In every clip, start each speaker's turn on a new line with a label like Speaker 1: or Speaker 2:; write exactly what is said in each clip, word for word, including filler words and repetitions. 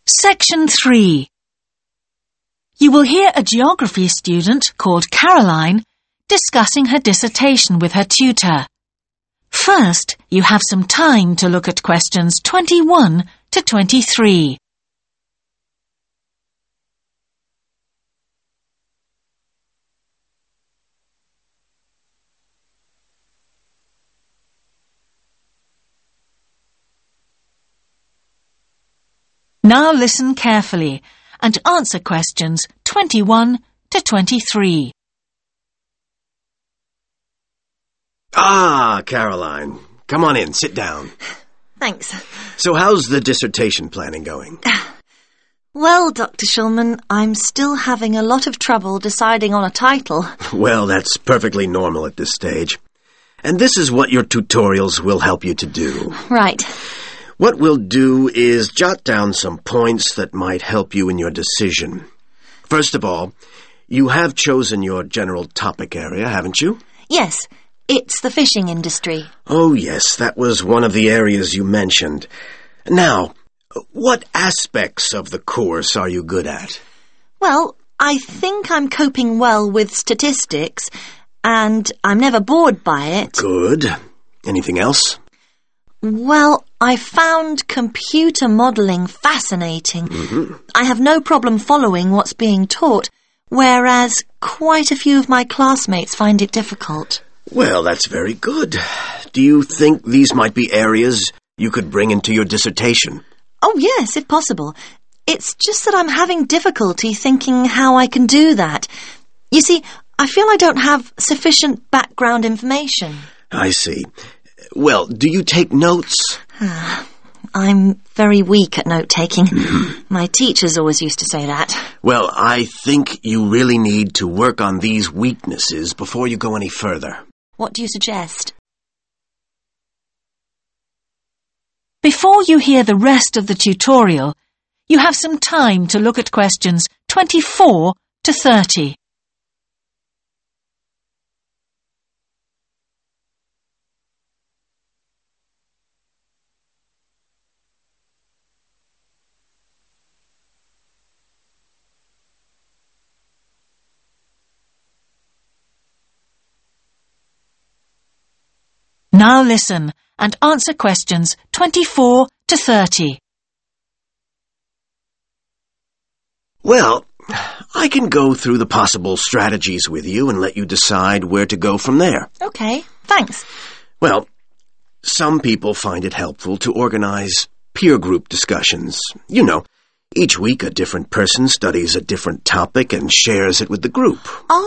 Speaker 1: Section three. You will hear a geography student called Caroline discussing her dissertation with her tutor. First, you have some time to look at questions twenty-one to twenty-three. Now listen carefully and answer questions twenty-one to twenty-three.
Speaker 2: Ah, Caroline. Come on in, sit down.
Speaker 3: Thanks.
Speaker 2: So how's the dissertation planning going?
Speaker 3: Well, Doctor Shulman, I'm still having a lot of trouble deciding on a title.
Speaker 2: Well, that's perfectly normal at this stage. And this is what your tutorials will help you to do.
Speaker 3: Right.
Speaker 2: What we'll do is jot down some points that might help you in your decision. First of all, you have chosen your general topic area, haven't you?
Speaker 3: Yes, it's the fishing industry.
Speaker 2: Oh, yes, that was one of the areas you mentioned. Now, what aspects of the course are you good at?
Speaker 3: Well, I think I'm coping well with statistics, and I'm never bored by it.
Speaker 2: Good. Anything else?
Speaker 3: Well, I found computer modelling fascinating.
Speaker 2: Mm-hmm.
Speaker 3: I have no problem following what's being taught, whereas quite a few of my classmates find it difficult.
Speaker 2: Well, that's very good. Do you think these might be areas you could bring into your dissertation?
Speaker 3: Oh, yes, if possible. It's just that I'm having difficulty thinking how I can do that. You see, I feel I don't have sufficient background information.
Speaker 2: I see. Well, do you take notes?
Speaker 3: I'm very weak at note-taking. My teachers always used to say that.
Speaker 2: Well, I think you really need to work on these weaknesses before you go any further.
Speaker 3: What do you suggest?
Speaker 1: Before you hear the rest of the tutorial, you have some time to look at questions twenty-four to thirty. Now listen and answer questions twenty-four to thirty.
Speaker 2: Well, I can go through the possible strategies with you and let you decide where to go from there.
Speaker 3: Okay, thanks.
Speaker 2: Well, some people find it helpful to organize peer group discussions. You know, each week a different person studies a different topic and shares it with the group.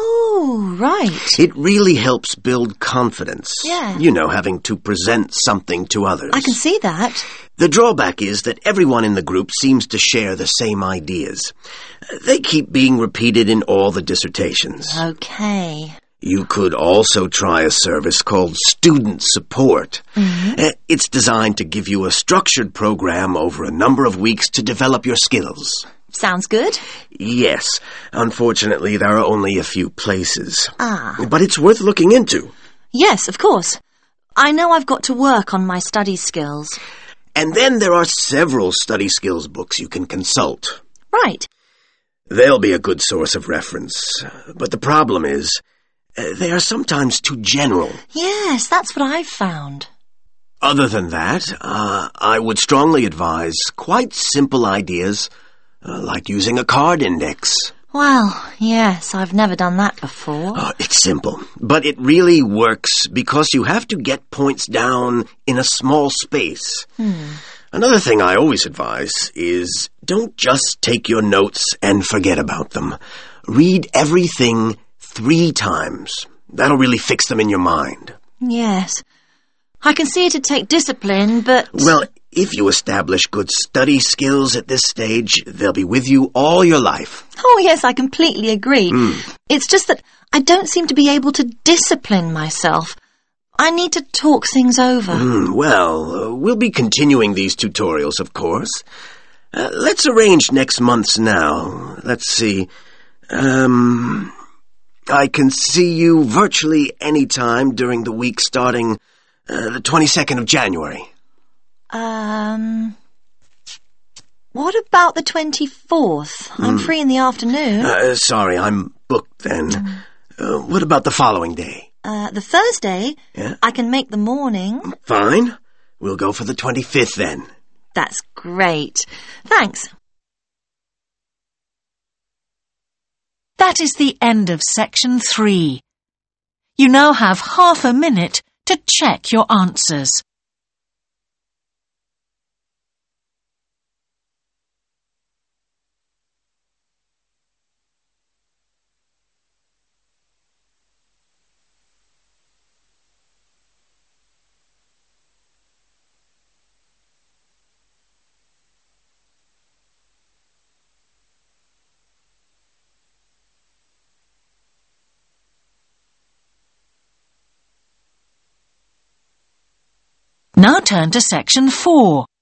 Speaker 3: Oh, right.
Speaker 2: It really helps build confidence.
Speaker 3: Yeah.
Speaker 2: You know, having to present something to others.
Speaker 3: I can see that.
Speaker 2: The drawback is that everyone in the group seems to share the same ideas. They keep being repeated in all the dissertations.
Speaker 3: Okay.
Speaker 2: You could also try a service called Student Support.
Speaker 3: Mm-hmm.
Speaker 2: It's designed to give you a structured program over a number of weeks to develop your skills.
Speaker 3: Sounds good.
Speaker 2: Yes. Unfortunately, there are only a few places.
Speaker 3: Ah.
Speaker 2: But it's worth looking into.
Speaker 3: Yes, of course. I know I've got to work on my study skills.
Speaker 2: And then there are several study skills books you can consult.
Speaker 3: Right.
Speaker 2: They'll be a good source of reference. But the problem is, uh, they are sometimes too general.
Speaker 3: Yes, that's what I've found.
Speaker 2: Other than that, uh, I would strongly advise quite simple ideas, uh, like using a card index.
Speaker 3: Well, yes, I've never done that before.
Speaker 2: Oh, it's simple, but it really works because you have to get points down in a small space.
Speaker 3: Hmm.
Speaker 2: Another thing I always advise is don't just take your notes and forget about them. Read everything three times. That'll really fix them in your mind.
Speaker 3: Yes. I can see it'd take discipline, but...
Speaker 2: Well, if you establish good study skills at this stage, they'll be with you all your life.
Speaker 3: Oh, yes, I completely agree.
Speaker 2: Mm.
Speaker 3: It's just that I don't seem to be able to discipline myself. I need to talk things over.
Speaker 2: Mm, well, uh, we'll be continuing these tutorials, of course. Uh, let's arrange next month's now. Let's see. Um, I can see you virtually any time during the week starting uh, the twenty-second of January.
Speaker 3: Um... What about the twenty-fourth? I'm
Speaker 2: Mm.
Speaker 3: free in the afternoon.
Speaker 2: Uh, sorry, I'm booked then.
Speaker 3: Mm.
Speaker 2: Uh, what about the following day?
Speaker 3: Uh, the Thursday?
Speaker 2: Yeah?
Speaker 3: I can make the morning.
Speaker 2: Fine. We'll go for the twenty-fifth then.
Speaker 3: That's great. Thanks.
Speaker 1: That is the end of section three. You now have half a minute to check your answers. Now turn to section four.